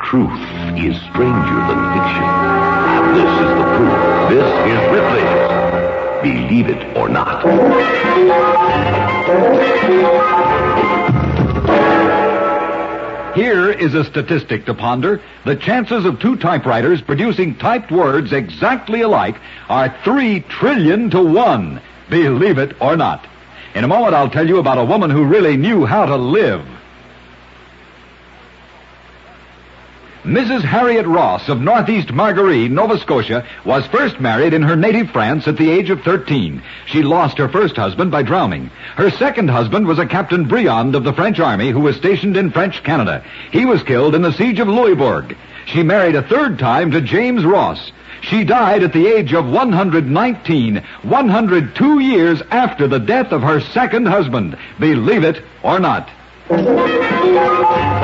Truth is stranger than fiction. This is the proof. This is Ripley's Believe It or Not. Here is a statistic to ponder. The chances of two typewriters producing typed words exactly alike are 3 trillion to 1. Believe it or not. In a moment, I'll tell you about a woman who really knew how to live. Mrs. Harriet Ross of Northeast Margaree, Nova Scotia, was first married in her native France at the age of 13. She lost her first husband by drowning. Her second husband was a Captain Briand of the French Army who was stationed in French Canada. He was killed in the siege of Louisbourg. She married a third time to James Ross. She died at the age of 119, 102 years after the death of her second husband. Believe it or not.